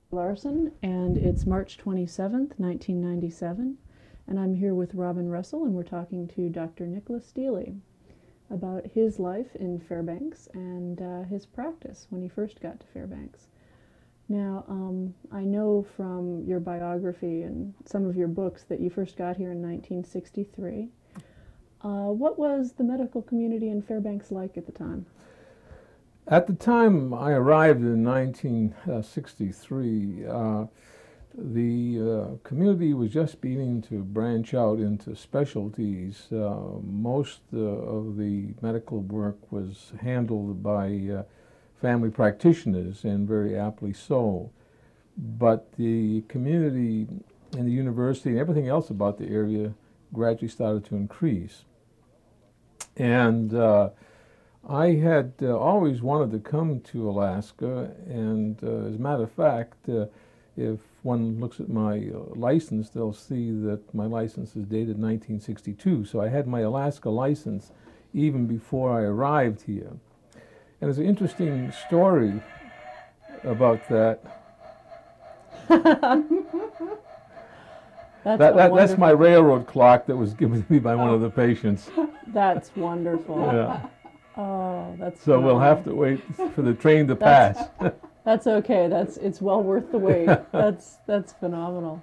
Larson, and it's March 27th, 1997, and I'm here with Robin Russell, and we're talking to Dr. Nicholas Steele about his life in Fairbanks and his practice when he first got to Fairbanks. Now, I know from your biography and some of your books that you first got here in 1963. What was the medical community in Fairbanks like at the time? At the time I arrived in 1963, the community was just beginning to branch out into specialties. Most of the medical work was handled by family practitioners, and very aptly so. But the community and the university and everything else about the area gradually started to increase. And I had always wanted to come to Alaska, and as a matter of fact, if one looks at my license, they'll see that my license is dated 1962. So I had my Alaska license even before I arrived here. And there's an interesting story about that. That's my railroad clock that was given to me by one of the patients. That's wonderful. Yeah. Oh, that's so phenomenal. We'll have to wait for the train to pass. That's okay. It's well worth the wait. That's phenomenal.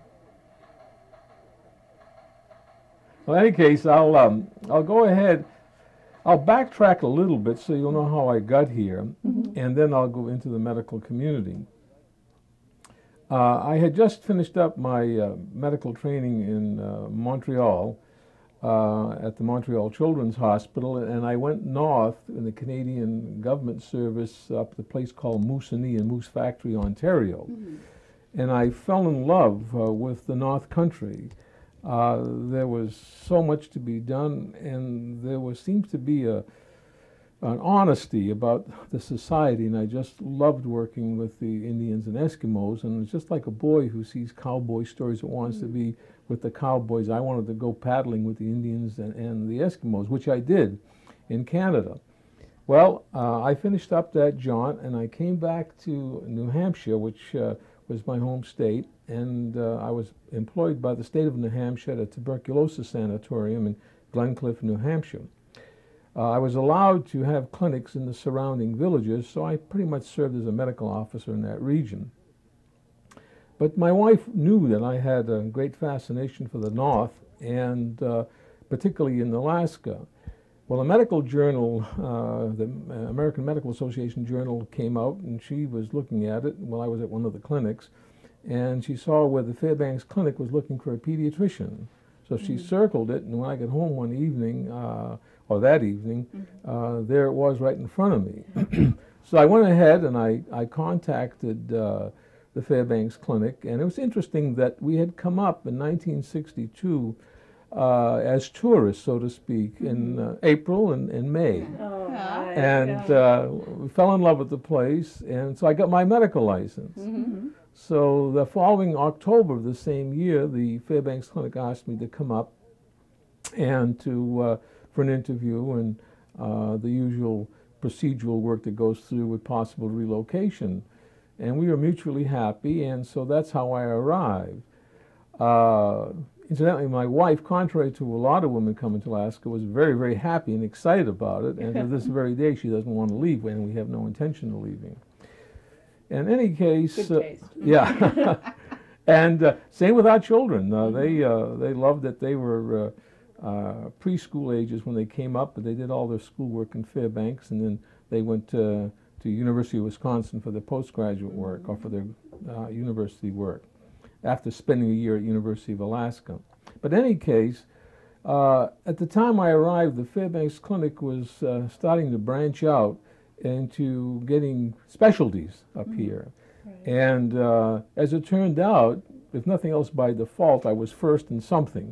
Well, in any case, I'll go ahead. I'll backtrack a little bit so you'll know how I got here, and then I'll go into the medical community. I had just finished up my medical training in Montreal at the Montreal Children's Hospital, and I went north in the Canadian government service up to a place called Moosonee in Moose Factory, Ontario. And I fell in love with the North Country. There was so much to be done, and seemed to be an honesty about the society, and I just loved working with the Indians and Eskimos, and it's just like a boy who sees cowboy stories and wants to be with the cowboys. I wanted to go paddling with the Indians and the Eskimos, which I did in Canada. Well, I finished up that jaunt, and I came back to New Hampshire, which was my home state, and I was employed by the state of New Hampshire at a tuberculosis sanatorium in Glencliff, New Hampshire. I was allowed to have clinics in the surrounding villages, so I pretty much served as a medical officer in that region. But my wife knew that I had a great fascination for the North, and particularly in Alaska. Well, a medical journal, the American Medical Association journal, came out, and she was looking at it while I was at one of the clinics, and she saw where the Fairbanks Clinic was looking for a pediatrician. So she circled it, and when I got home one evening, or that evening, there it was right in front of me. So I went ahead and I contacted the Fairbanks Clinic, and it was interesting that we had come up in 1962 as tourists, so to speak, in April and May. Oh, right. And we fell in love with the place, and so I got my medical license. So the following October of the same year, the Fairbanks Clinic asked me to come up and for an interview and the usual procedural work that goes through with possible relocation. And we were mutually happy, and so that's how I arrived. Incidentally, my wife, contrary to a lot of women coming to Alaska, was very, very happy and excited about it, and to this very day she doesn't want to leave, and we have no intention of leaving. In any case, good taste. Yeah. And same with our children. They loved that they were preschool ages when they came up, but they did all their schoolwork in Fairbanks, and then they went to University of Wisconsin for their postgraduate work or for their university work after spending a year at University of Alaska. But in any case, at the time I arrived, the Fairbanks Clinic was starting to branch out into getting specialties up here. Right. And as it turned out, if nothing else by default, I was first in something.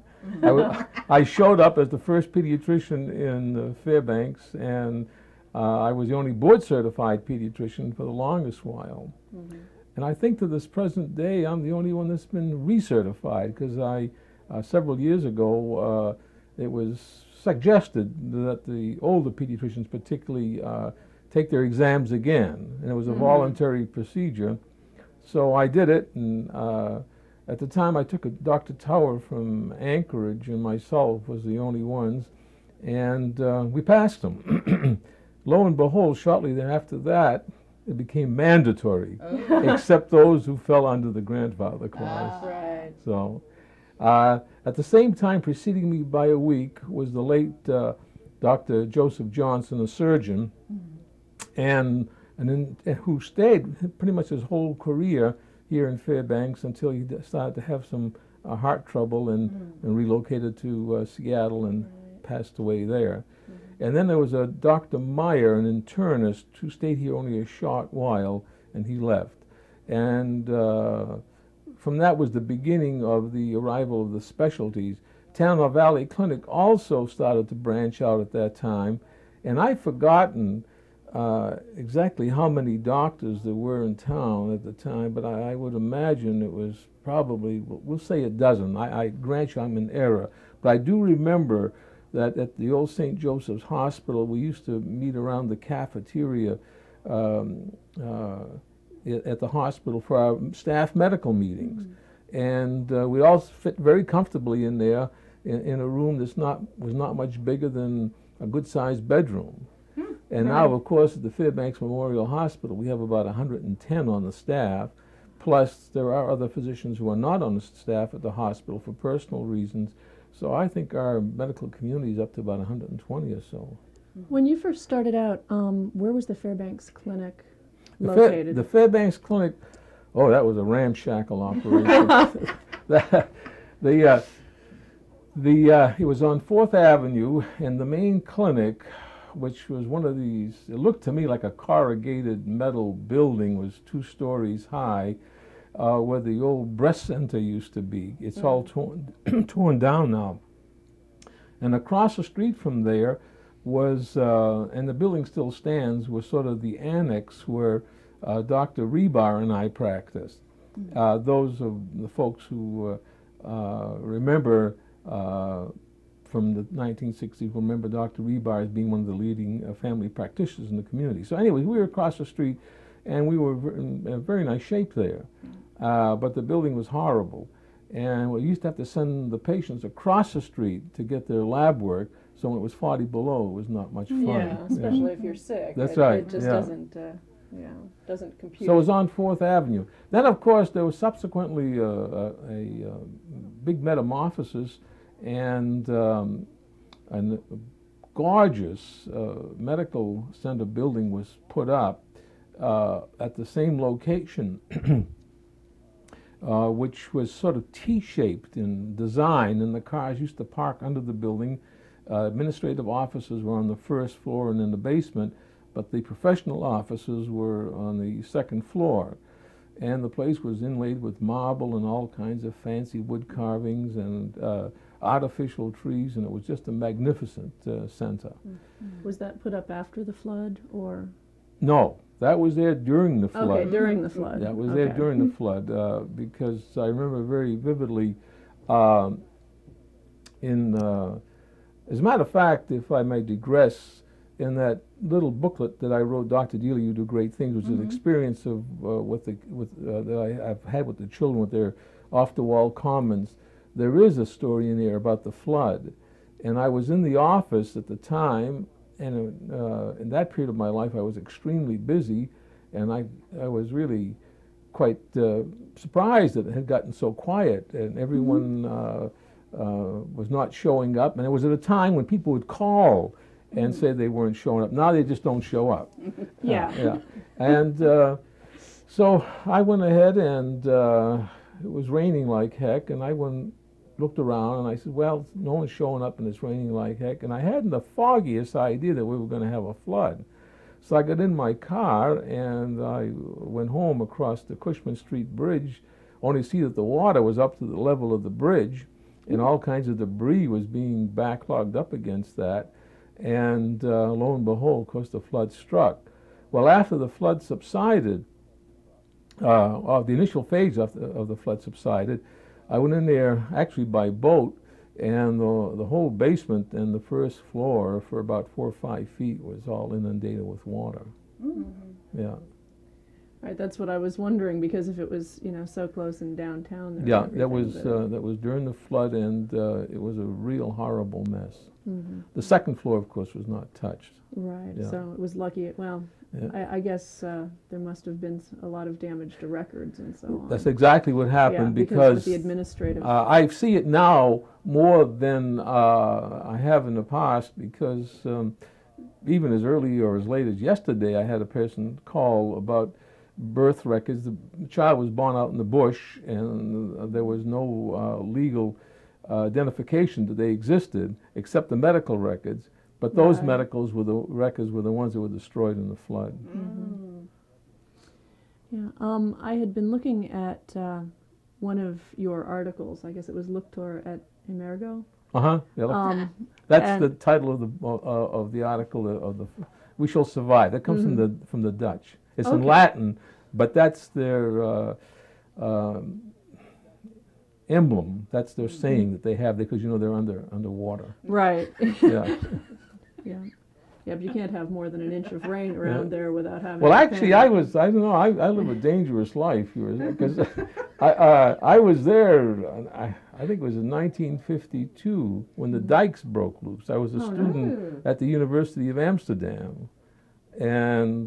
I showed up as the first pediatrician in Fairbanks, and I was the only board-certified pediatrician for the longest while. And I think to this present day, I'm the only one that's been recertified, because several years ago, it was suggested that the older pediatricians particularly take their exams again, and it was a voluntary procedure. So I did it, and at the time I took a Dr. Tower from Anchorage, and myself was the only ones, and we passed them. Lo and behold, shortly after that, it became mandatory, except those who fell under the grandfather clause. Right. So, at the same time, preceding me by a week, was the late Dr. Joseph Johnson, a surgeon, and who stayed pretty much his whole career here in Fairbanks until he started to have some heart trouble and relocated to Seattle and passed away there. And then there was a Dr. Meyer, an internist, who stayed here only a short while, and he left. And from that was the beginning of the arrival of the specialties. Tanana Valley Clinic also started to branch out at that time, and I've forgotten exactly how many doctors there were in town at the time, but I would imagine it was probably, we'll say a dozen. I grant you I'm in error, but I do remember that at the old St. Joseph's Hospital, we used to meet around the cafeteria at the hospital for our staff medical meetings. And we all fit very comfortably in there in a room was not much bigger than a good-sized bedroom. And now, of course, at the Fairbanks Memorial Hospital, we have about 110 on the staff, plus there are other physicians who are not on the staff at the hospital for personal reasons. So I think our medical community is up to about 120 or so. When you first started out, where was the Fairbanks Clinic located? The Fairbanks Clinic, oh, that was a ramshackle operation. It was on 4th Avenue, and the main clinic, which was one of these, it looked to me like a corrugated metal building, was 2 stories high, where the old breast center used to be. It's all torn down now. And across the street from there was, and the building still stands, was sort of the annex where Dr. Rebar and I practiced. Those of the folks who remember from the 1960s remember Dr. Rebar as being one of the leading family practitioners in the community. So anyway, we were across the street, and we were in a very nice shape there. But the building was horrible. And we used to have to send the patients across the street to get their lab work, so when it was 40 below, it was not much fun. Yeah, especially if you're sick. That's right. It just doesn't compute. So it was on 4th Avenue. Then, of course, there was subsequently a big metamorphosis, and a gorgeous medical center building was put up at the same location, which was sort of T-shaped in design, and the cars used to park under the building. Administrative offices were on the 1st floor and in the basement, but the professional offices were on the 2nd floor. And the place was inlaid with marble and all kinds of fancy wood carvings and artificial trees, and it was just a magnificent center. Was that put up after the flood, or? No, that was there during the flood. Okay, during the flood. That was there during the flood, because I remember very vividly as a matter of fact, if I may digress, in that little booklet that I wrote, Dr. Dealey, You Do Great Things, which is an experience of that I've had with the children with their off-the-wall comments, there is a story in there about the flood. And I was in the office at the time, and in that period of my life I was extremely busy, and I was really quite surprised that it had gotten so quiet, and everyone was not showing up. And it was at a time when people would call and say they weren't showing up. Now they just don't show up. Yeah. And so I went ahead, and it was raining like heck, and I looked around, and I said, well, no one's showing up, and it's raining like heck. And I hadn't the foggiest idea that we were going to have a flood. So I got in my car, and I went home across the Cushman Street Bridge, only to see that the water was up to the level of the bridge, and all kinds of debris was being backlogged up against that. And lo and behold, of course, the flood struck. Well, after the flood subsided, the initial phase of the flood subsided, I went in there actually by boat, and the whole basement and the 1st floor for about 4 or 5 feet was all inundated with water. Yeah. Right, that's what I was wondering, because if it was, so close in downtown there Yeah, and that was everything, that was during the flood, and it was a real horrible mess. hmm The second floor, of course, was not touched. Right, Yeah. so it was lucky. Well, Yeah. I guess there must have been a lot of damage to records and so on. That's exactly what happened, Because because with the administrative. I see it now more than I have in the past, because even as early or as late as yesterday, I had a person call about birth records. The child was born out in the bush, and there was no legal identification that they existed except the medical records. But those Right. medicals were the records were the ones that were destroyed in the flood. Yeah, I had been looking at one of your articles. I guess it was Luctor et Emergo. Yeah, Um, that's the title of the article of the "We Shall Survive." That comes from the Dutch. It's in Okay. Latin, but that's their emblem. That's their saying that they have, because they're underwater. right. Yeah. Yeah. Yeah, but you can't have more than an inch of rain around there without having. Well, a actually, panic. I don't know. I live a dangerous life here, because I was there. I think it was in 1952 when the dikes broke loose. I was a Oh, student at the University of Amsterdam, and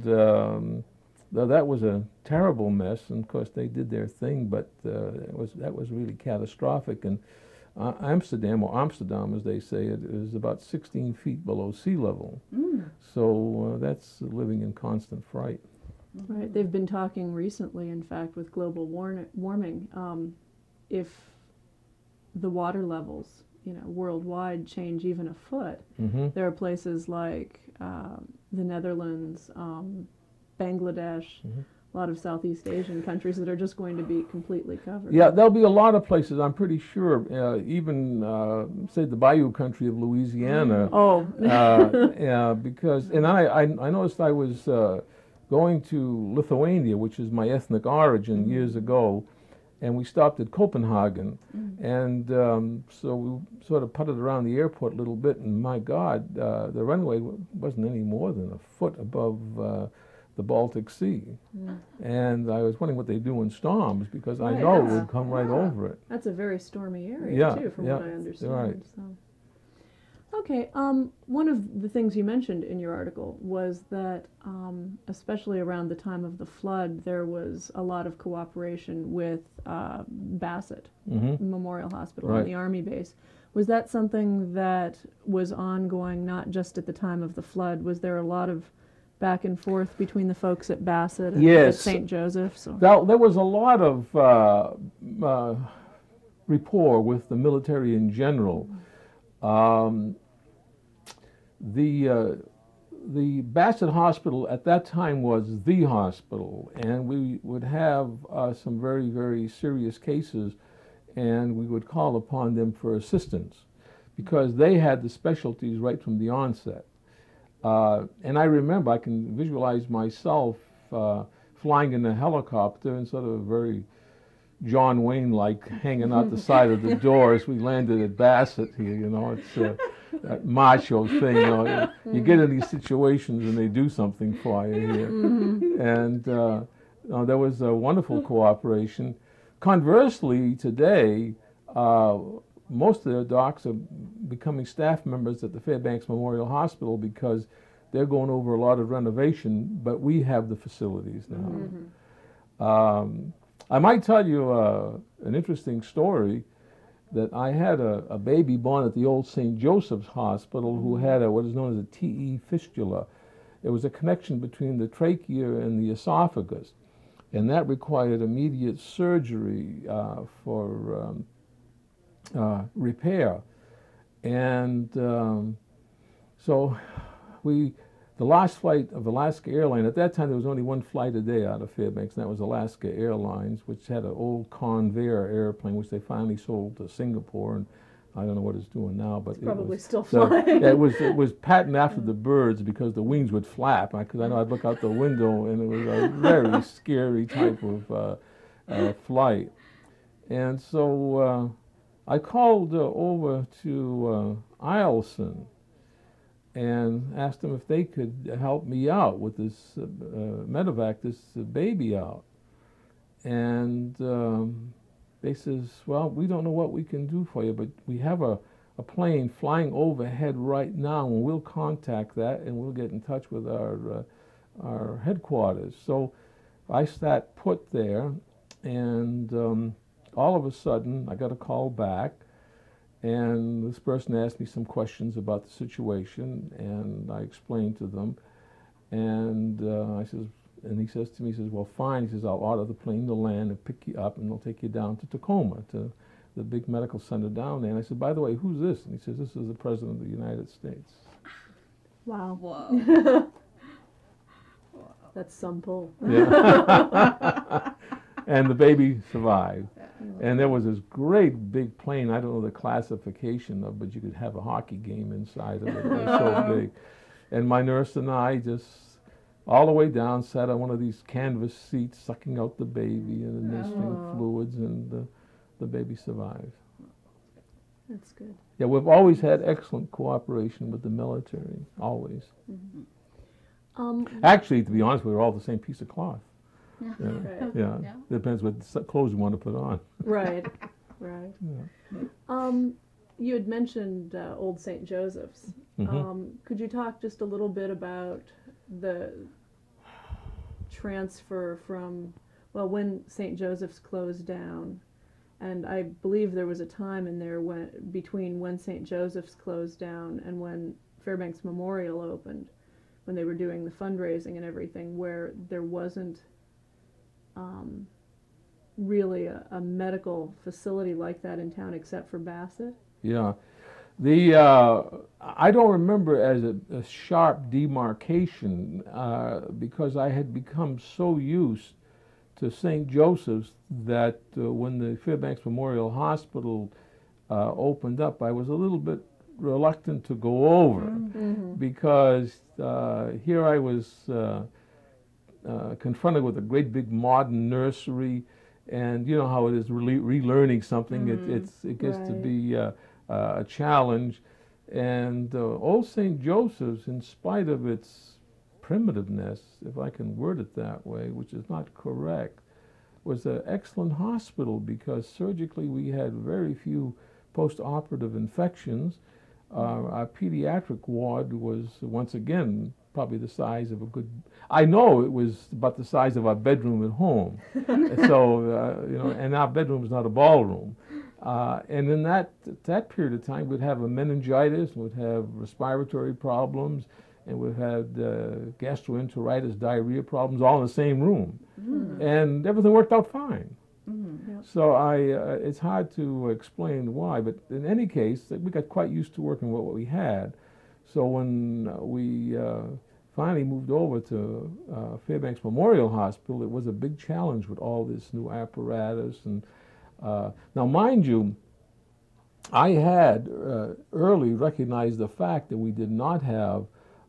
that was a terrible mess. And of course, they did their thing, but that was really catastrophic. And Amsterdam, or Amsterdam as they say it, is about 16 feet below sea level. So that's living in constant fright. Right. They've been talking recently, in fact, with global warming. If the water levels, worldwide change even a foot, there are places like the Netherlands, Bangladesh, a lot of Southeast Asian countries that are just going to be completely covered. Yeah, there'll be a lot of places, I'm pretty sure, even, say, the Bayou country of Louisiana. Oh. Yeah, because, and I noticed I was going to Lithuania, which is my ethnic origin, years ago, and we stopped at Copenhagen. And so we sort of putted around the airport a little bit, and my God, the runway wasn't any more than a foot above the Baltic Sea. And I was wondering what they do in storms, because I Right, know it yeah. would come right over it. That's a very stormy area, Yeah, too, from yeah, what I understand. right. So. Okay, one of the things you mentioned in your article was that, especially around the time of the flood, there was a lot of cooperation with Bassett Memorial Hospital Right. and the Army base. Was that something that was ongoing, not just at the time of the flood? Was there a lot of back and forth between the folks at Bassett and Yes. at St. Joseph's? Or? There was a lot of rapport with the military in general. The Bassett Hospital at that time was the hospital, and we would have some very, very serious cases, and we would call upon them for assistance, because they had the specialties right from the onset. And I remember, I can visualize myself flying in a helicopter and sort of very John Wayne-like, hanging out the side of the door as we landed at Bassett here. It's that macho thing. You get in these situations and they do something for you here. And there was a wonderful cooperation. Conversely, today, most of the docs are becoming staff members at the Fairbanks Memorial Hospital, because they're going over a lot of renovation, but we have the facilities now. I might tell you an interesting story, that I had a baby born at the old St. Joseph's Hospital who had what is known as a TE fistula. It was a connection between the trachea and the esophagus, and that required immediate surgery for repair. And so the last flight of Alaska Airlines, at that time there was only one flight a day out of Fairbanks, and that was Alaska Airlines, which had an old Convair airplane, which they finally sold to Singapore, and I don't know what it's doing now, but Probably was, still flying. yeah, it was patterned after the birds, because the wings would flap, because I know I'd look out the window, and it was a very scary type of flight. And so I called over to Eielson, and asked them if they could help me out with this medevac, this baby out. And they says, well, we don't know what we can do for you, but we have a plane flying overhead right now, and we'll contact that, and we'll get in touch with our headquarters. So I sat put there, and all of a sudden, I got a call back, and this person asked me some questions about the situation, and I explained to them, and and he says to me, he says, well, fine. He says, I'll order the plane to land and pick you up, and they'll take you down to Tacoma, to the big medical center down there. And I said, by the way, who's this? And he says, this is the President of the United States. Wow. Whoa. That's some pull. Yeah. And the baby survived. And there was this great big plane. I don't know the classification of, but you could have a hockey game inside of it. It was so big. And my nurse and I just, all the way down, sat on one of these canvas seats, sucking out the baby and administering fluids, and the baby survived. That's good. Yeah, we've always had excellent cooperation with the military, always. Actually, to be honest, we were all the same piece of cloth. Yeah, Right. yeah. Yeah. Depends what clothes you want to put on. Right. Right. Yeah. You had mentioned Old St. Joseph's. Could you talk just a little bit about the transfer from, well, when St. Joseph's closed down, and I believe there was a time in there between when St. Joseph's closed down and when Fairbanks Memorial opened, when they were doing the fundraising and everything, where there wasn't really a medical facility like that in town except for Bassett. Yeah. I don't remember as a sharp demarcation because I had become so used to St. Joseph's that when the Fairbanks Memorial Hospital opened up, I was a little bit reluctant to go over because here I was confronted with a great big modern nursery, and you know how it is relearning something. It gets to be a challenge, and Old St. Joseph's, in spite of its primitiveness, if I can word it that way, which is not correct, was an excellent hospital because surgically we had very few post-operative infections. Our pediatric ward was, once again, probably the size of a good, I know it was about the size of our bedroom at home. So, you know, and our bedroom is not a ballroom. And in that period of time, we'd have a meningitis, we'd have respiratory problems, and we've had gastroenteritis, diarrhea problems, all in the same room. And everything worked out fine. So it's hard to explain why, but in any case, we got quite used to working with what we had. So when we finally moved over to Fairbanks Memorial Hospital, it was a big challenge with all this new apparatus. And now, mind you, I had early recognized the fact that we did not have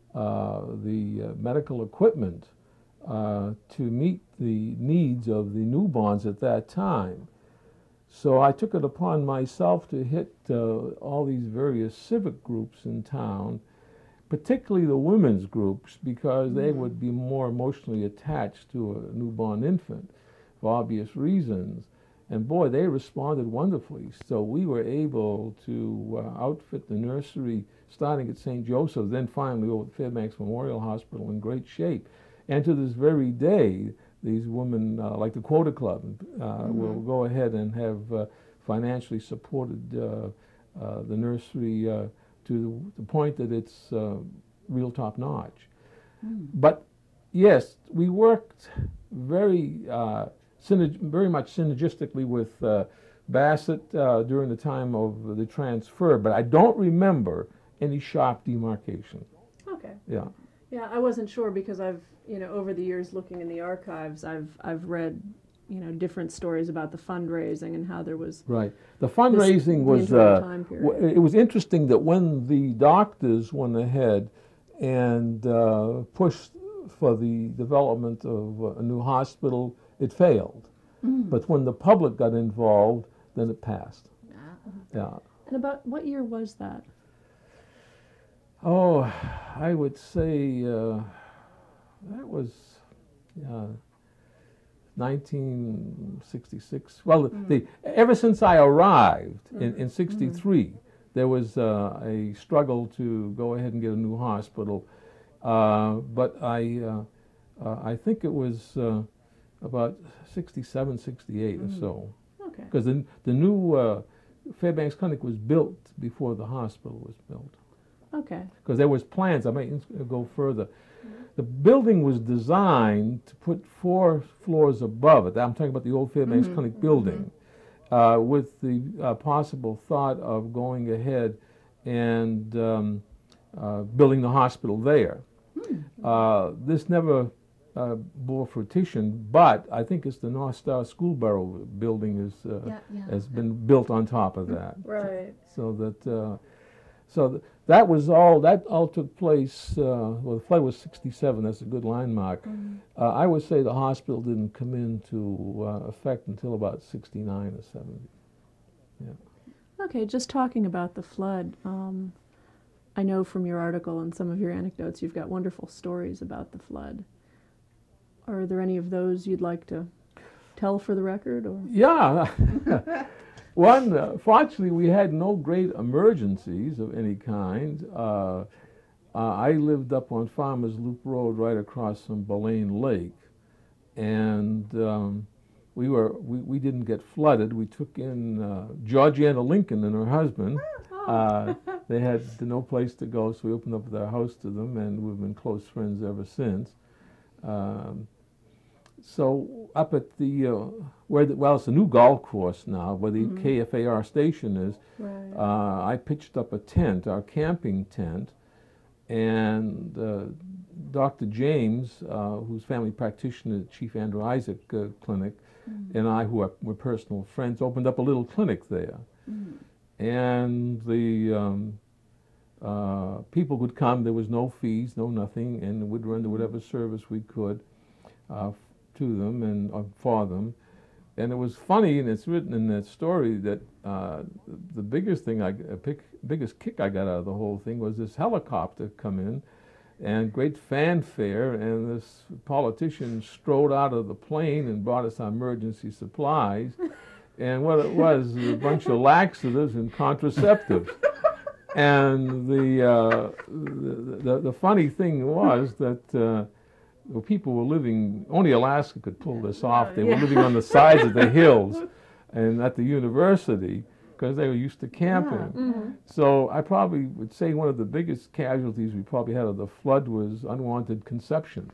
the medical equipment to meet the needs of the newborns at that time. So I took it upon myself to hit all these various civic groups in town, particularly the women's groups, because they would be more emotionally attached to a newborn infant for obvious reasons. And boy, they responded wonderfully. So we were able to outfit the nursery starting at St. Joseph's, then finally over at Fairbanks Memorial Hospital in great shape. And to this very day, these women, like the Quota Club, will go ahead and have financially supported the nursery to the point that it's real top notch. But yes, we worked very much synergistically with Bassett during the time of the transfer, but I don't remember any sharp demarcation. Okay. Yeah. Yeah, I wasn't sure because I've, over the years looking in the archives, I've read, different stories about the fundraising and how there was Right. The fundraising was, time period. it was interesting that when the doctors went ahead and pushed for the development of a new hospital, it failed. But when the public got involved, then it passed. Yeah. And about what year was that? Oh, I would say that was uh, 1966. Well, ever since I arrived in '63, there was a struggle to go ahead and get a new hospital. But I think it was about '67, '68 or so. Okay. Because the new Fairbanks Clinic was built before the hospital was built. Okay. Because there was plans, I might go further. The building was designed to put 4 floors above it. I'm talking about the old Fairbanks Clinic building, with the possible thought of going ahead and building the hospital there. This never bore fruition, but I think it's the North Star Schoolborough building has been built on top of that. Right. So that all took place. Well, the flight was '67. That's a good line mark. I would say the hospital didn't come into effect until about '69 or '70. Yeah. Okay, just talking about the flood. I know from your article and some of your anecdotes, you've got wonderful stories about the flood. Are there any of those you'd like to tell for the record? Or? Yeah. One, fortunately, we had no great emergencies of any kind. I lived up on Farmers Loop Road right across from Belaine Lake, and we didn't get flooded. We took in Georgiana Lincoln and her husband. They had no place to go, so we opened up their house to them, and we've been close friends ever since. So up at the it's a new golf course now, where the KFAR station is. Right. I pitched up a tent, our camping tent, and Dr. James, who's family practitioner at Chief Andrew Isaac Clinic, and I, who were personal friends, opened up a little clinic there. And the people would come. There was no fees, no nothing, and we'd render whatever service we could to them and for them. And it was funny, and it's written in that story that the biggest kick I got out of the whole thing was this helicopter come in, and great fanfare, and this politician strode out of the plane and brought us our emergency supplies. And what it was a bunch of laxatives and contraceptives. And the funny thing was that people were living, only Alaska could pull this off. They were living on the sides of the hills and at the university because they were used to camping. So I probably would say one of the biggest casualties we probably had of the flood was unwanted conceptions.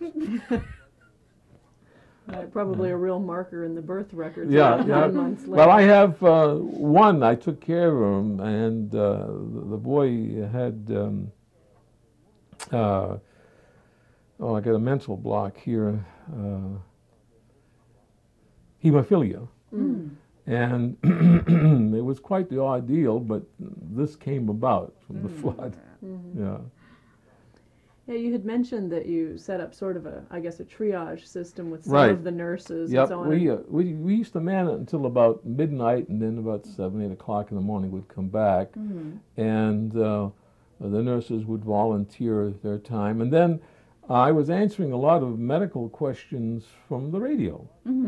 Probably a real marker in the birth records. Yeah. 9 months later. Well, I have one. I took care of him, and the boy had. I got a mental block here. Hemophilia, and it was quite the ordeal. But this came about from the flood. Yeah. Yeah, you had mentioned that you set up sort of a triage system with some Right. of the nurses and Yep, so on. we used to man it until about midnight, and then about 7, 8 o'clock in the morning we'd come back, and the nurses would volunteer their time. And then I was answering a lot of medical questions from the radio.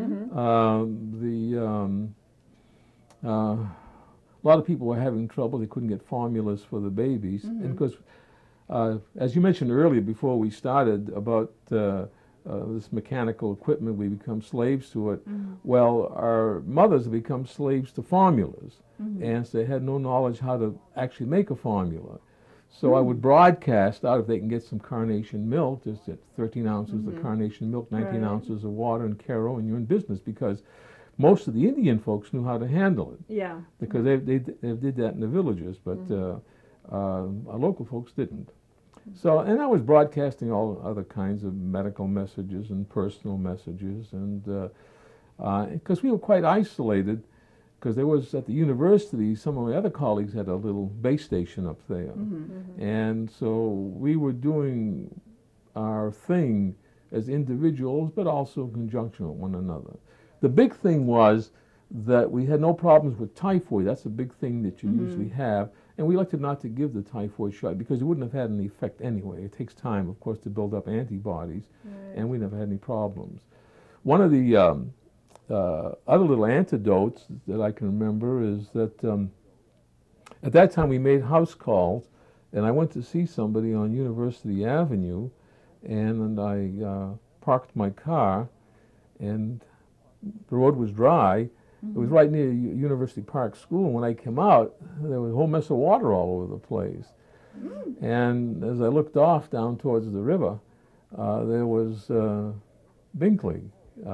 A lot of people were having trouble. They couldn't get formulas for the babies, and because as you mentioned earlier before we started about this mechanical equipment, we become slaves to it. Well, our mothers have become slaves to formulas, and so they had no knowledge how to actually make a formula. So I would broadcast out if they can get some carnation milk, just at 13 ounces of carnation milk, 19 ounces of water and Caro, and you're in business, because most of the Indian folks knew how to handle it. Yeah. Because they did that in the villages, but our local folks didn't. So, and I was broadcasting all other kinds of medical messages and personal messages, and because we were quite isolated, because there was at the university, some of my other colleagues had a little base station up there, and so we were doing our thing as individuals, but also in conjunction with one another. The big thing was that we had no problems with typhoid. That's a big thing that you usually have. And we elected not to give the typhoid shot because it wouldn't have had any effect anyway. It takes time, of course, to build up antibodies, and we never had any problems. One of the other little antidotes that I can remember is that at that time we made house calls, and I went to see somebody on University Avenue, and I parked my car, and the road was dry. It was right near University Park School, and when I came out, there was a whole mess of water all over the place. And as I looked off down towards the river, there was Binkley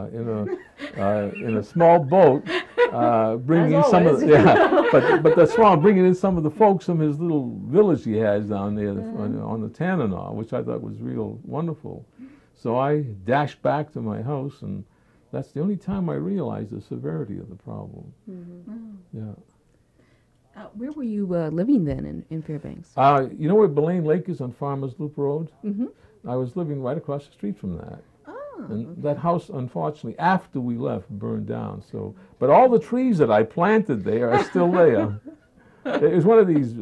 in a small boat, bringing in some of the, but the swan bringing in some of the folks from his little village he has down there on the Tanana, which I thought was real wonderful. So I dashed back to my house, and that's the only time I realized the severity of the problem. Yeah. Where were you living then in Fairbanks? You know where Belane Lake is on Farmers Loop Road? I was living right across the street from that. And that house, unfortunately, after we left, burned down. So, but all the trees that I planted there are still there. It was one of these,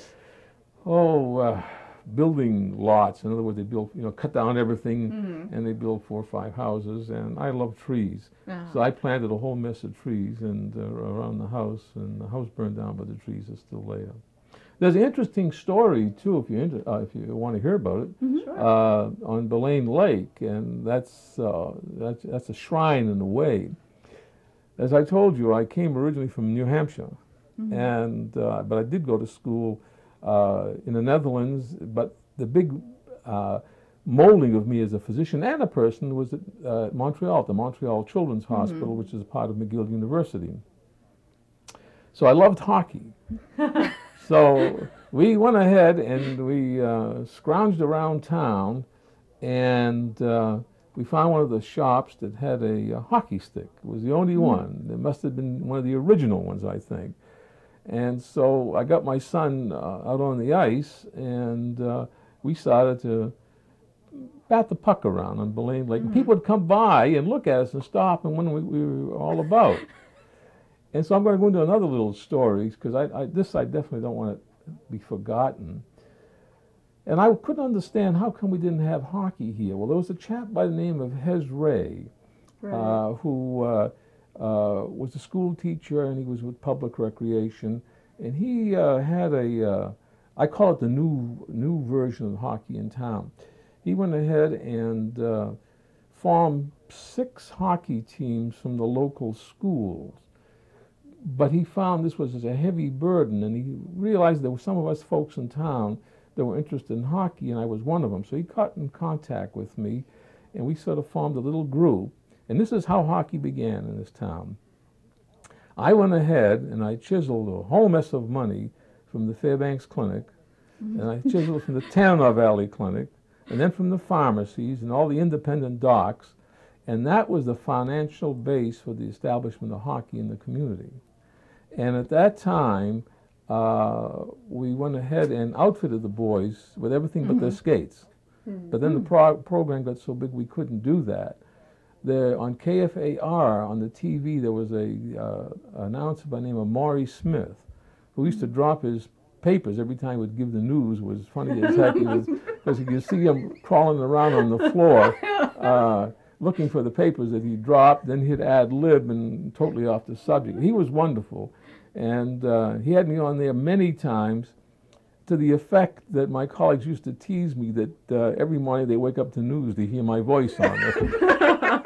building lots. In other words, they built, cut down everything, and they built 4 or 5 houses. And I love trees, so I planted a whole mess of trees and around the house. And the house burned down, but the trees are still there. There's an interesting story too, if you want to hear about it, on Belane Lake, and that's a shrine in a way. As I told you, I came originally from New Hampshire, and but I did go to school in the Netherlands. But the big molding of me as a physician and a person was at Montreal, the Montreal Children's Hospital, which is a part of McGill University. So I loved hockey. So we went ahead and we scrounged around town, and we found one of the shops that had a hockey stick. It was the only one. It must have been one of the original ones, I think. And so I got my son out on the ice, and we started to bat the puck around on Belane Lake. And people would come by and look at us and stop and wonder what we were all about. And so I'm going to go into another little story, because I definitely don't want it to be forgotten. And I couldn't understand, how come we didn't have hockey here? Well, there was a chap by the name of Hez Ray, who was a school teacher, and he was with Public Recreation. And he had I call it the new version of hockey in town. He went ahead and formed 6 hockey teams from the local schools. But he found this was a heavy burden, and he realized there were some of us folks in town that were interested in hockey, and I was one of them. So he got in contact with me, and we sort of formed a little group. And this is how hockey began in this town. I went ahead and I chiseled a whole mess of money from the Fairbanks Clinic, and I chiseled from the Tanana Valley Clinic, and then from the pharmacies and all the independent docs, and that was the financial base for the establishment of hockey in the community. And at that time, we went ahead and outfitted the boys with everything but their skates. But then the program got so big we couldn't do that. There, on KFAR, on the TV, there was a announcer by the name of Maury Smith, who used to drop his papers every time he would give the news. It was funny as heck, because you could see him crawling around on the floor, looking for the papers that he dropped. Then he'd ad lib and totally off the subject. He was wonderful, and he had me on there many times, to the effect that my colleagues used to tease me that every morning they wake up to news to hear my voice on it.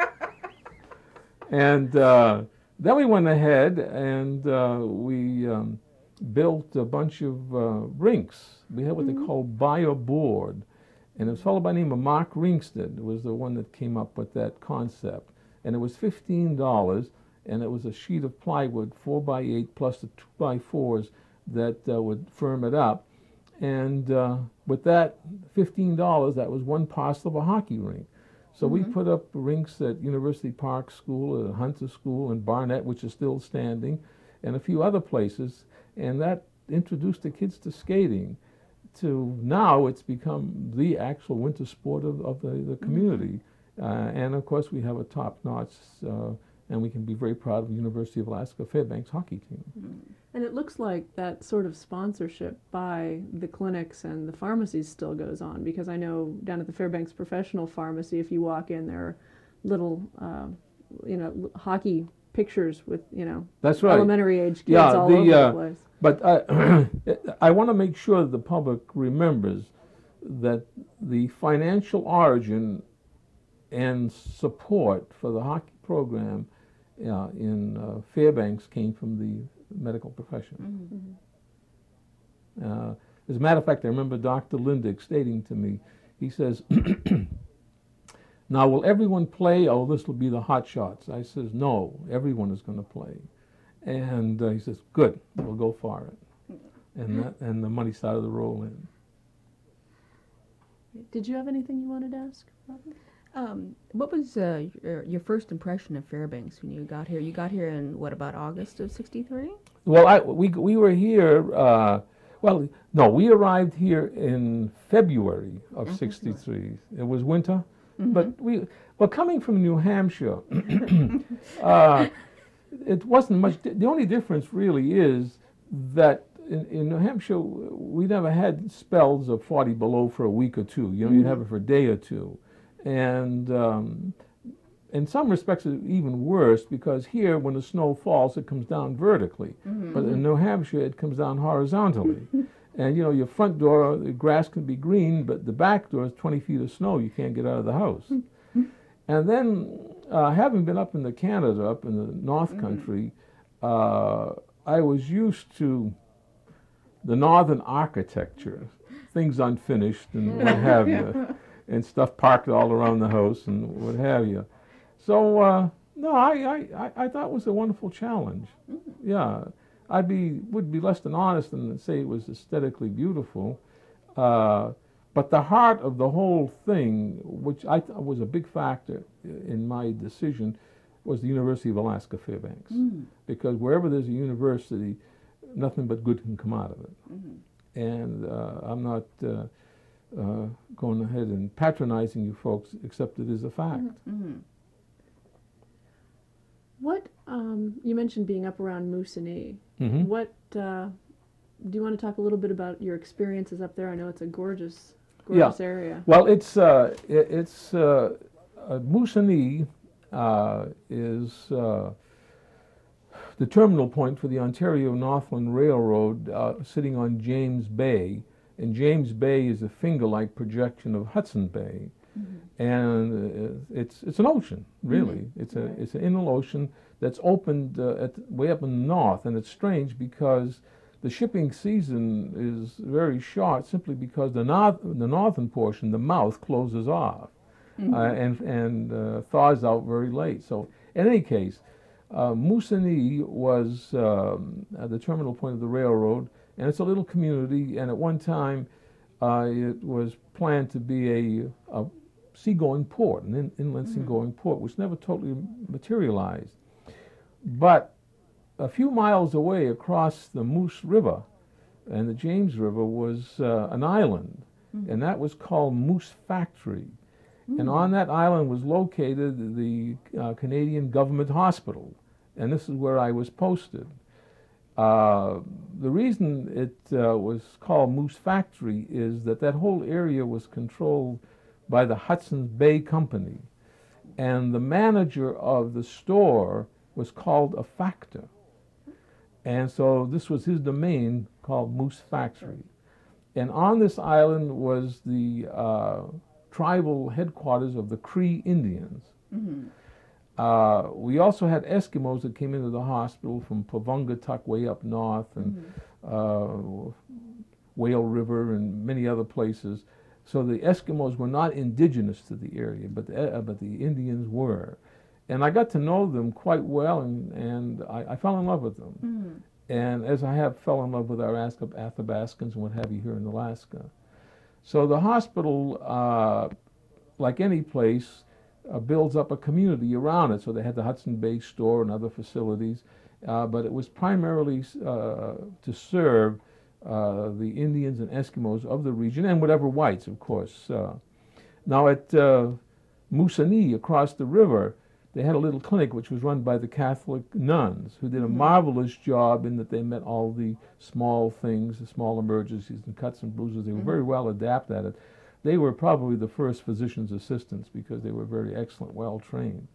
And then we went ahead and we built a bunch of rinks. We had what they call buy-a-board. And it was a fellow by the name of Mark Ringstead was the one that came up with that concept. And it was $15, and it was a sheet of plywood, 4x8, plus the 2x4s that would firm it up. And with that $15, that was one parcel of a hockey rink. So we put up rinks at University Park School, at Hunter School, and Barnett, which is still standing, and a few other places. And that introduced the kids to skating. To now, it's become the actual winter sport of the community. And of course, we have a top-notch, and we can be very proud of the University of Alaska Fairbanks hockey team. And it looks like that sort of sponsorship by the clinics and the pharmacies still goes on, because I know down at the Fairbanks Professional Pharmacy, if you walk in, there are little, hockey pictures with, That's right. elementary age kids Yeah, all the, over the place. But I want to make sure the public remembers that the financial origin and support for the hockey program in Fairbanks came from the medical profession. As a matter of fact, I remember Dr. Lindick stating to me, he says, now will everyone play? Oh, this will be the hot shots. I says, no, everyone is going to play. And he says, good, we'll go for it. And the money started to roll in. Did you have anything you wanted to ask, Robin? What was your first impression of Fairbanks when you got here? You got here in, what, about August of '63? Well, we were here, no, we arrived here in February of '63. It was winter, but coming from New Hampshire, it wasn't much. The only difference really is that in New Hampshire, we never had spells of 40 below for a week or two. You'd have it for a day or two. And in some respects, it's even worse, because here, when the snow falls, it comes down vertically. But in New Hampshire, it comes down horizontally. And, your front door, the grass can be green, but the back door is 20 feet of snow. You can't get out of the house. And then, having been up in Canada, up in the North Country, I was used to the northern architecture, things unfinished and what have you, and stuff parked all around the house and what have you. So, no, I thought it was a wonderful challenge. Yeah, would be less than honest and say it was aesthetically beautiful. But the heart of the whole thing, which I thought was a big factor in my decision, was the University of Alaska Fairbanks. Because wherever there's a university, nothing but good can come out of it. And I'm not going ahead and patronizing you folks, except it is a fact. What, you mentioned being up around Moosonee. What, do you want to talk a little bit about your experiences up there? I know it's a gorgeous area. Well, it's Moosonee is the terminal point for the Ontario Northland Railroad, sitting on James Bay. And James Bay is a finger-like projection of Hudson Bay. And it's an ocean, really. It's an inland ocean that's opened way up in the north. And it's strange because the shipping season is very short, simply because the northern portion, the mouth, closes off and thaws out very late. So in any case, Moosonee was the terminal point of the railroad, and it's a little community. And at one time, it was planned to be a seagoing port, an inland seagoing port, which never totally materialized. But a few miles away, across the Moose River and the James River, was an island, and that was called Moose Factory. And on that island was located the Canadian Government Hospital, and this is where I was posted. The reason it was called Moose Factory is that whole area was controlled by the Hudson's Bay Company, and the manager of the store was called a factor. And so this was his domain, called Moose Factory. And on this island was the tribal headquarters of the Cree Indians. We also had Eskimos that came into the hospital from Pawungatuk way up north, and Whale River and many other places. So the Eskimos were not indigenous to the area, but the Indians were. And I got to know them quite well, and I fell in love with them. And as I have fell in love with our Athabascans and what have you here in Alaska. So the hospital, like any place, builds up a community around it. So they had the Hudson Bay store and other facilities, but it was primarily to serve the Indians and Eskimos of the region, and whatever whites, of course. Now at Moosonee, across the river, they had a little clinic which was run by the Catholic nuns, who did a marvelous job in that they met all the small things, the small emergencies and cuts and bruises. They were very well adept at it. They were probably the first physician's assistants because they were very excellent, well trained.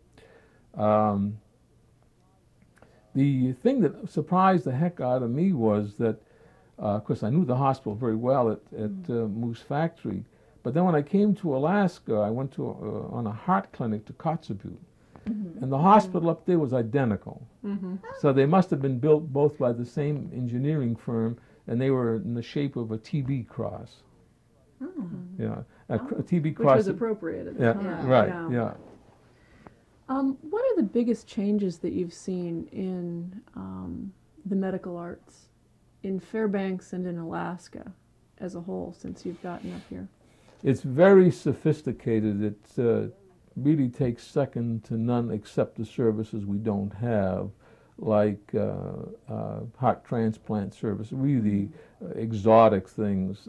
The thing that surprised the heck out of me was that, of course, I knew the hospital very well at Moose Factory, but then when I came to Alaska, I went to on a heart clinic to Kotzebue, and the hospital up there was identical. So they must have been built both by the same engineering firm, and they were in the shape of a TB cross. Yeah, a TB cross. Which was appropriate at the Yeah, time. right. Yeah. What are the biggest changes that you've seen in the medical arts in Fairbanks and in Alaska as a whole since you've gotten up here? It's very sophisticated. It really takes second to none except the services we don't have, like heart transplant service, really exotic things.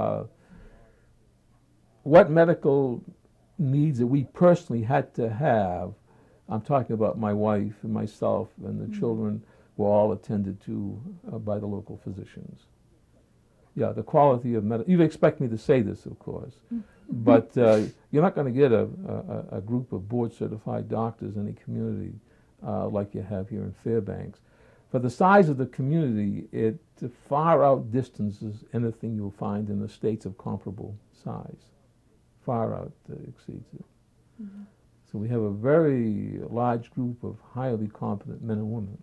What medical needs that we personally had to have, I'm talking about my wife and myself and the children, were all attended to by the local physicians. Yeah, the quality of medicine. You'd expect me to say this, of course, but you're not going to get a group of board-certified doctors in a community like you have here in Fairbanks. For the size of the community, it far outdistances anything you'll find in the states of comparable size. Far out exceeds it. So we have a very large group of highly competent men and women.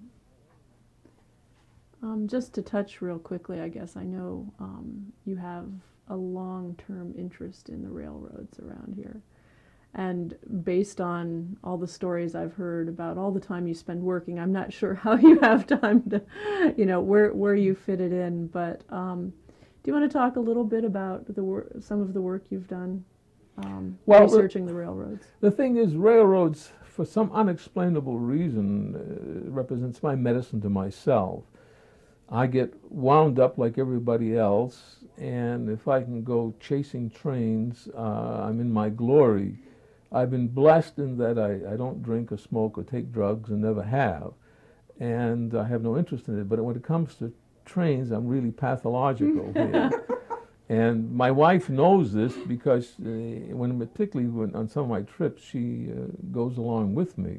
Just to touch real quickly, I guess, I know you have a long-term interest in the railroads around here. And based on all the stories I've heard about all the time you spend working, I'm not sure how you have time to, where you fit it in. But do you want to talk a little bit about some of the work you've done researching the railroads? The thing is, railroads, for some unexplainable reason, represents my medicine to myself. I get wound up like everybody else, and if I can go chasing trains, I'm in my glory. I've been blessed in that I don't drink or smoke or take drugs and never have, and I have no interest in it. But when it comes to trains, I'm really pathological here. And my wife knows this because particularly on some of my trips, she goes along with me.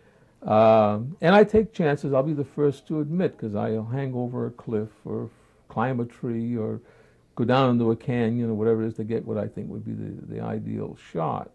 And I take chances, I'll be the first to admit, because I'll hang over a cliff or climb a tree or go down into a canyon or whatever it is to get what I think would be the ideal shot.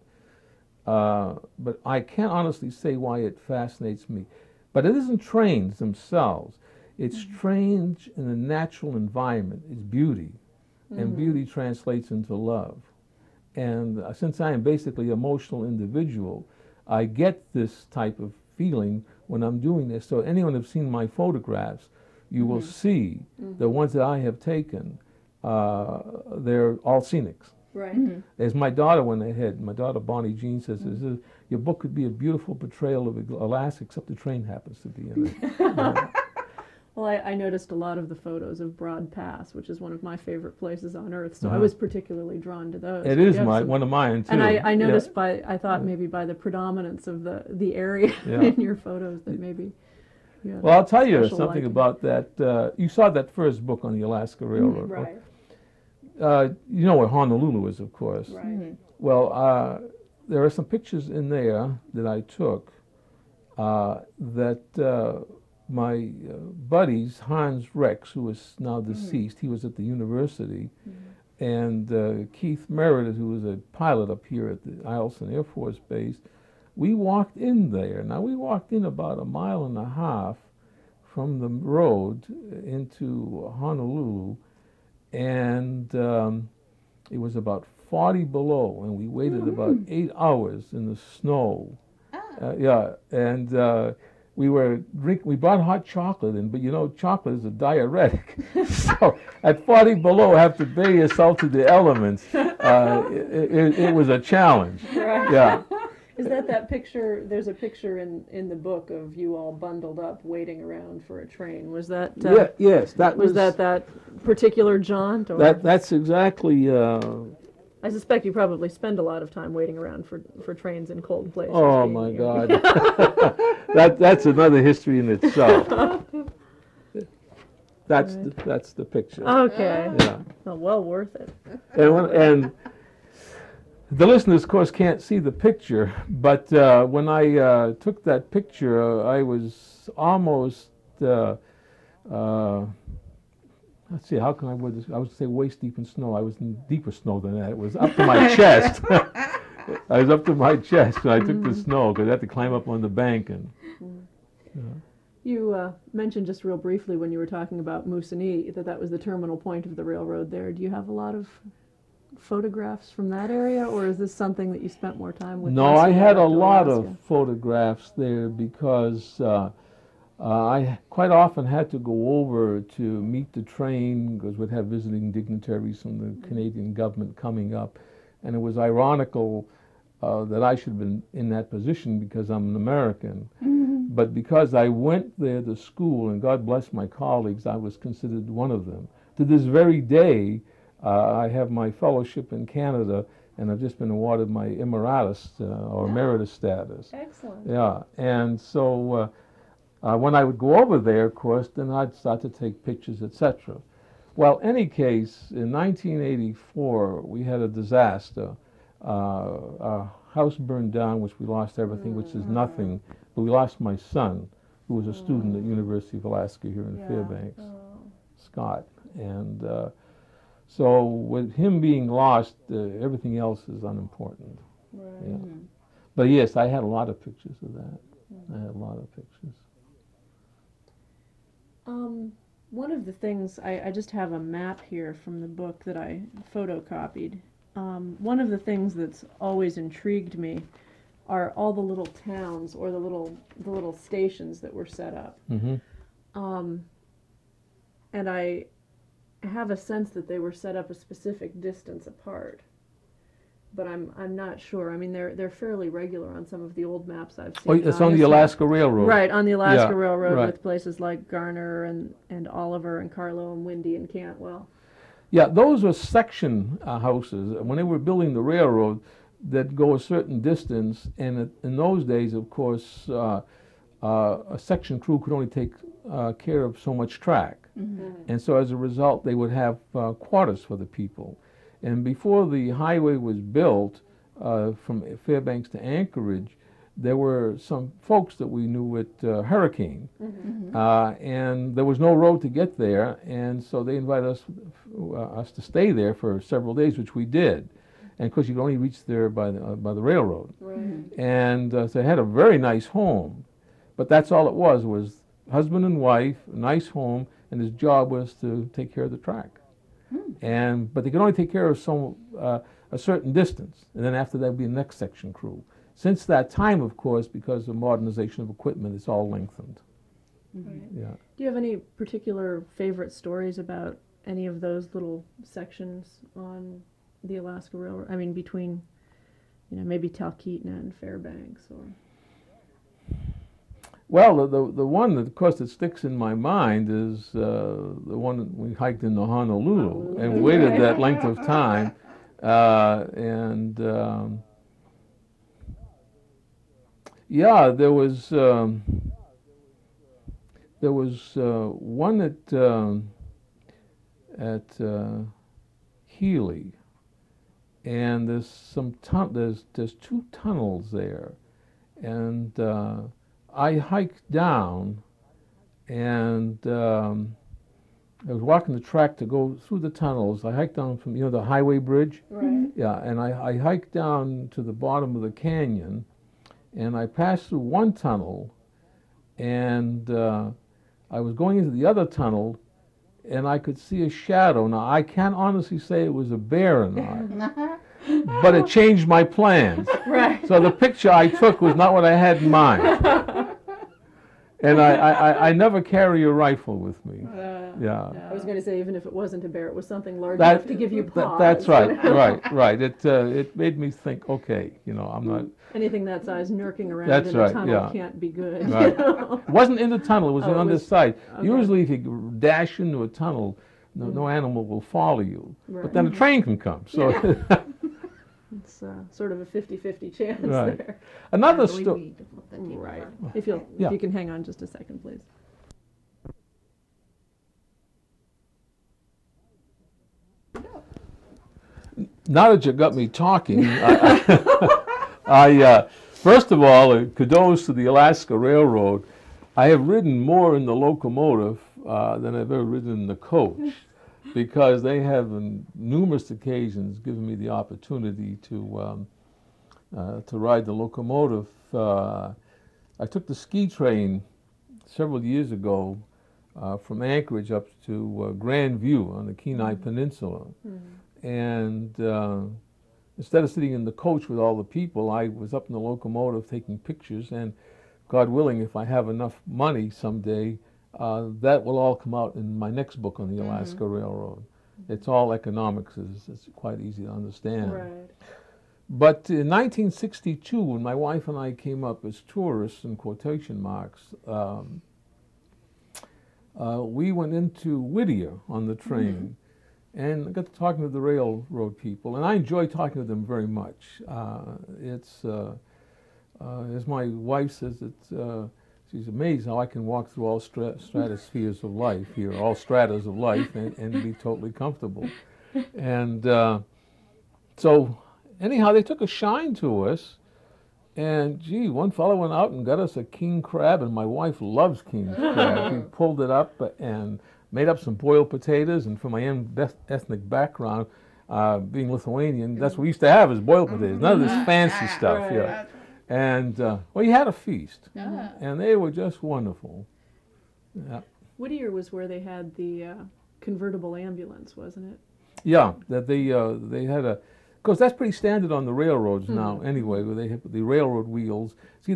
But I can't honestly say why it fascinates me. But it isn't trains themselves. It's trains in a natural environment. It's beauty. And beauty translates into love. And since I am basically an emotional individual, I get this type of feeling when I'm doing this. So anyone who's seen my photographs, you will see the ones that I have taken, they're all scenics. Right. As my daughter went ahead, my daughter Bonnie Jean says, your book could be a beautiful portrayal of Alaska, except the train happens to be in it. Well, I noticed a lot of the photos of Broad Pass, which is one of my favorite places on Earth, so I was particularly drawn to those. It is one of mine, too. And I noticed I thought maybe by the predominance of the area in your photos that maybe you had Well, I'll tell you special something liking. about that. You saw that first book on the Alaska Railroad. Right. You know where Honolulu is, of course. Right. Well, there are some pictures in there that I took that my buddies, Hans Rex, who is now deceased, he was at the university, and Keith Meredith, who was a pilot up here at the Eielson Air Force Base, we walked in there. Now, we walked in about 1.5 miles from the road into Honolulu, and it was about 40 below, and we waited about 8 hours in the snow. And we brought hot chocolate in, but chocolate is a diuretic. So at 40 below, have to bathe yourself to the elements. It was a challenge. Right. Yeah. Is that picture? There's a picture in the book of you all bundled up, waiting around for a train. Was that? Yes, that was that particular jaunt? Or? That's exactly I suspect you probably spend a lot of time waiting around for trains in cold places. Oh being my you. God, that's another history in itself. That's the picture. Okay. Yeah, Well worth it. and the listeners, of course, can't see the picture, but when I took that picture, I was almost. Let's see, how can I word this? I would say waist deep in snow. I was in deeper snow than that. It was up to my chest. I was up to my chest when I took the snow because I had to climb up on the bank and. You mentioned just real briefly when you were talking about Moosonee that was the terminal point of the railroad there. Do you have a lot of photographs from that area, or is this something that you spent more time with? No, once I you had got a up to lot Alaska? of photographs there because I quite often had to go over to meet the train because we'd have visiting dignitaries from the Canadian government coming up. And it was ironical that I should have been in that position because I'm an American. But because I went there to school, and God bless my colleagues, I was considered one of them. To this very day, I have my fellowship in Canada, and I've just been awarded my emeritus or emeritus status. Excellent. Yeah, and so when I would go over there, of course, then I'd start to take pictures, etc. Well, any case, in 1984, we had a disaster. Our house burned down, which we lost everything, which is nothing. But we lost my son, who was a student at University of Alaska here in Fairbanks, Scott. And so with him being lost, everything else is unimportant. Right. Yeah. But yes, I had a lot of pictures of that. I had a lot of pictures. One of the things, I just have a map here from the book that I photocopied. One of the things that's always intrigued me are all the little towns or the little stations that were set up. Mm-hmm. And I have a sense that they were set up a specific distance apart. But I'm not sure. I mean, they're fairly regular on some of the old maps I've seen. Oh, it's on the Alaska Railroad. Right, on the Alaska Yeah, Railroad right. with places like Garner and Oliver and Carlo and Windy and Cantwell. Yeah, those were section houses. When they were building the railroad, that go a certain distance, and in those days, of course, a section crew could only take care of so much track. And so as a result, they would have quarters for the people. And before the highway was built from Fairbanks to Anchorage, there were some folks that we knew at Hurricane, and there was no road to get there, and so they invited us to stay there for several days, which we did. And of course, you could only reach there by the railroad. Right. And so they had a very nice home, but that's all it was husband and wife, a nice home, and his job was to take care of the track. But they could only take care of a certain distance, and then after that would be the next section crew. Since that time, of course, because of modernization of equipment, it's all lengthened. Right. Yeah. Do you have any particular favorite stories about any of those little sections on the Alaska Railroad? I mean, between, maybe Talkeetna and Fairbanks, or. Well, the one that, of course, that sticks in my mind is the one that we hiked into Honolulu and waited that length of time, yeah, there was one at Healy, and there's two tunnels there, and I hiked down, and I was walking the track to go through the tunnels. I hiked down from the highway bridge. Right. Yeah, and I hiked down to the bottom of the canyon, and I passed through one tunnel, and I was going into the other tunnel, and I could see a shadow. Now, I can't honestly say it was a bear or not, but it changed my plans. Right. So the picture I took was not what I had in mind. And I never carry a rifle with me. Yeah. I was going to say, even if it wasn't a bear, it was something large enough to give you pause. That's right, right. It made me think, okay, I'm not. Anything that size knurking around That's in right, a tunnel yeah. can't be good. Right. It wasn't in the tunnel, it was on the side. okay. Usually if you dash into a tunnel, no animal will follow you. Right. But then a train can come. So sort of a 50-50 chance Right. there. Another I believe story. we need to flip that table Right. over. If Yeah. you can hang on just a second, please. Now that you got me talking, first of all, kudos to the Alaska Railroad. I have ridden more in the locomotive than I've ever ridden in the coach, because they have on numerous occasions given me the opportunity to ride the locomotive. I took the ski train several years ago from Anchorage up to Grand View on the Kenai Peninsula. And instead of sitting in the coach with all the people, I was up in the locomotive taking pictures. And God willing, if I have enough money someday, that will all come out in my next book on the Alaska Railroad. It's all economics. It's quite easy to understand. Right. But in 1962, when my wife and I came up as tourists, in quotation marks, we went into Whittier on the train. And I got to talking to the railroad people, and I enjoy talking to them very much. It's, as my wife says, she's amazed how I can walk through all stratospheres of life here, all stratas of life, and be totally comfortable. And so, anyhow, they took a shine to us, and gee, one fellow went out and got us a king crab, and my wife loves king crab. He pulled it up and made up some boiled potatoes, and from my ethnic background, being Lithuanian, that's what we used to have is boiled potatoes. None of this fancy stuff. Right. Yeah. And well, you had a feast, and they were just wonderful. Yeah. Whittier was where they had the convertible ambulance, wasn't it? Yeah, that they had a, because that's pretty standard on the railroads now anyway, where they have the railroad wheels. See,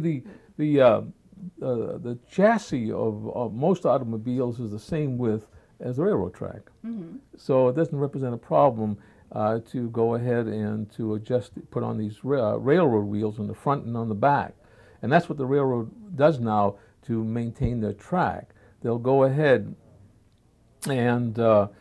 the chassis of most automobiles is the same width as the railroad track. So it doesn't represent a problem to go ahead and to adjust, put on these railroad wheels on the front and on the back. And that's what the railroad does now to maintain their track. They'll go ahead and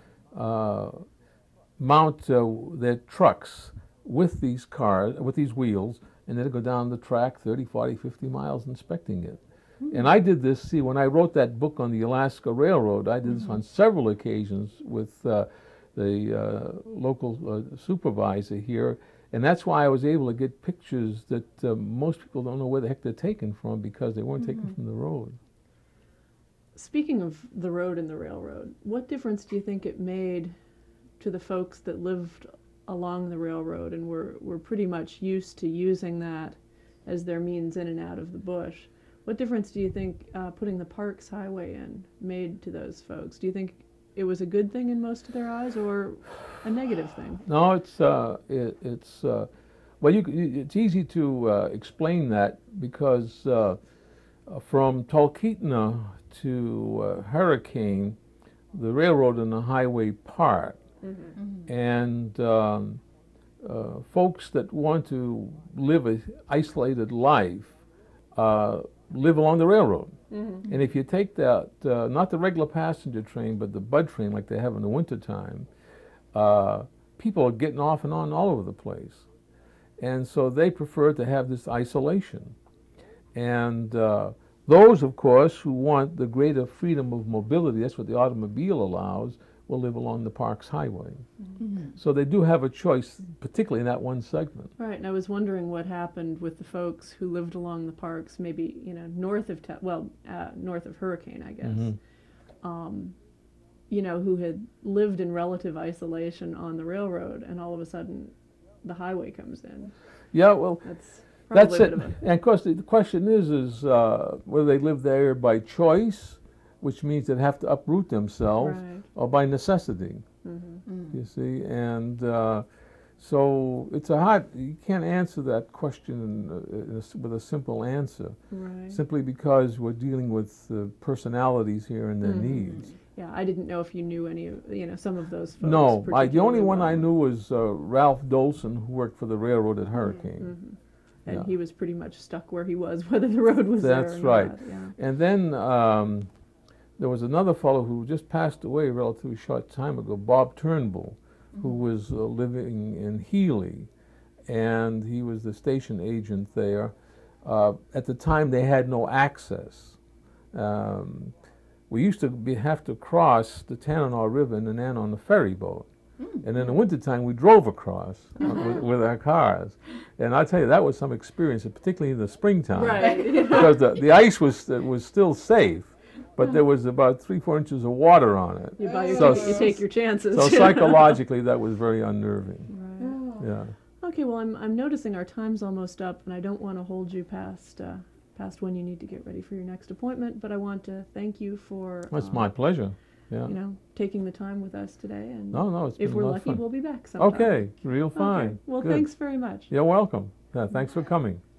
mount their trucks with these cars, with these wheels, and then go down the track 30, 40, 50 miles inspecting it. And I did this, see, when I wrote that book on the Alaska Railroad, I did this on several occasions with the local supervisor here, and that's why I was able to get pictures that most people don't know where the heck they're taken from, because they weren't taken from the road. Speaking of the road and the railroad, what difference do you think it made to the folks that lived along the railroad and were pretty much used to using that as their means in and out of the bush? What difference do you think putting the Parks Highway in made to those folks? Do you think it was a good thing in most of their eyes, or a negative thing? No, it's well, it's easy to explain that, because from Talkeetna to Hurricane, the railroad and the highway part, and folks that want to live an isolated life live along the railroad. And if you take that, not the regular passenger train, but the bud train like they have in the wintertime, people are getting off and on all over the place. And so they prefer to have this isolation. And those, of course, who want the greater freedom of mobility, that's what the automobile allows, will live along the Parks Highway. So they do have a choice, particularly in that one segment. Right, and I was wondering what happened with the folks who lived along the parks, maybe north of north of Hurricane, I guess. Who had lived in relative isolation on the railroad, and all of a sudden, the highway comes in. Yeah, well, That's probably that's a bit it. of And of course, the question is whether they live there by choice, which means they'd have to uproot themselves, Right. or by necessity. You see, and so it's you can't answer that question with a simple answer, Right. simply because we're dealing with personalities here and their needs. Yeah, I didn't know if you knew any of some of those folks. No, the only particularly one well. I knew was Ralph Dolson, who worked for the railroad at Hurricane. And Yeah. he was pretty much stuck where he was, whether the road was there or That's right. not. Yeah. And then there was another fellow who just passed away a relatively short time ago, Bob Turnbull, who was living in Healy. and he was the station agent there. At the time, they had no access. We used to have to cross the Tanana River and then on the ferry boat. And in the wintertime, we drove across with our cars. And I tell you, that was some experience, particularly in the springtime. Right. Because the ice was still safe, but there was about 3-4 inches of water on it. You buy your So- ticket, you take your chances. So psychologically, that was very unnerving. Right. Yeah. Okay, well, I'm noticing our time's almost up, and I don't want to hold you past when you need to get ready for your next appointment. But I want to thank you for It's my pleasure. Yeah. taking the time with us today. And No, it's been if a we're lot of lucky, fun. we'll be back sometime. Okay, real Okay. fine. Well, Good. thanks very much. You're welcome. Yeah, thanks for coming.